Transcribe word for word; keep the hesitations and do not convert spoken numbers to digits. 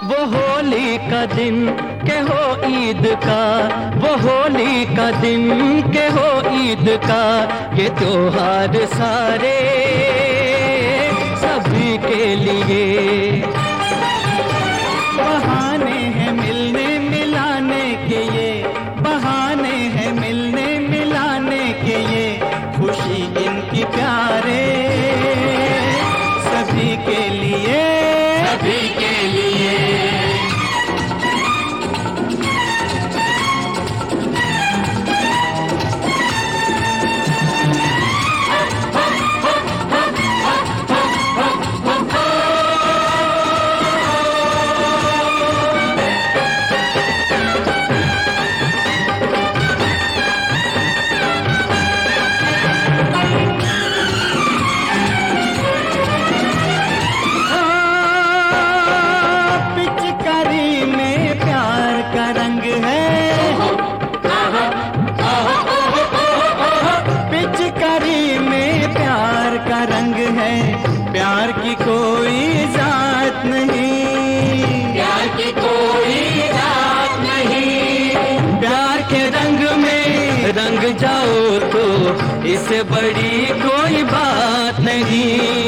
वो होली का दिन के हो ईद का, वो होली का दिन के हो ईद का, ये त्योहार सारे सभी के लिए। बहाने हैं मिलने मिलाने के ये, बहाने हैं मिलने मिलाने के ये, खुशी इनकी प्यारे सभी के लिए, सभी के लिए। रंग है प्यार की कोई जात नहीं, प्यार की कोई जात नहीं। प्यार के रंग में रंग जाओ तो इससे बड़ी कोई बात नहीं।